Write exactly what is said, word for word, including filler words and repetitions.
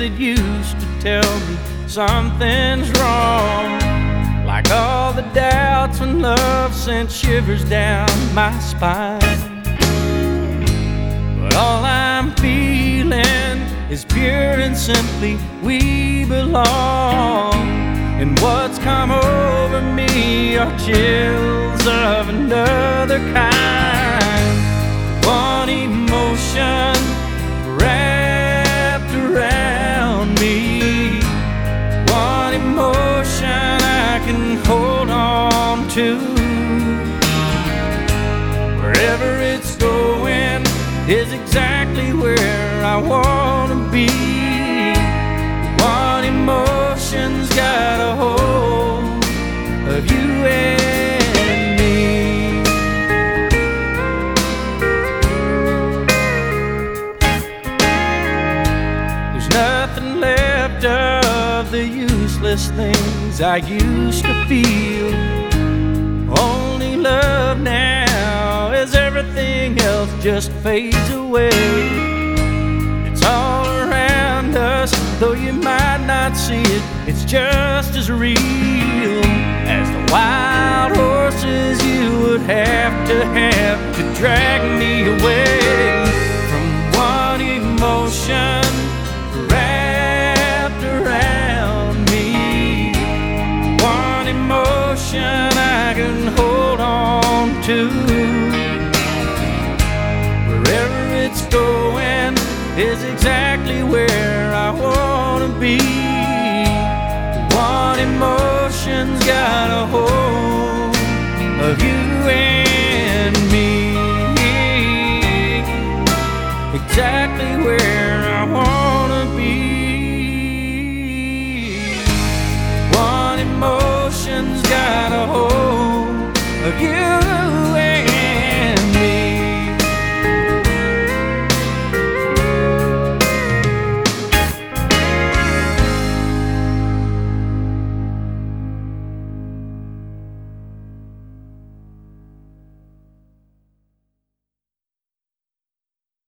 that used to tell me something's wrong, like all the doubts when love sent shivers down my spine. But all I'm feeling is pure and simply we belong. And what's come over me are chills of another kind. One emotion wrapped around me, one emotion I can hold on to. Wherever it's going is exactly where I want to be. One emotion's got a hold of you and me. There's nothing left of the useless things I used to feel. Only love now, as everything else just fades away. It's all around us, though you might not see it. It's just as real as the wild horses you would have to have to drag me away from one emotion wrapped around me. One emotion I can hold on to. Wherever it's going is exactly where I want to be. One emotion's got a hold of you and me. Exactly where I want to be. One emotion's got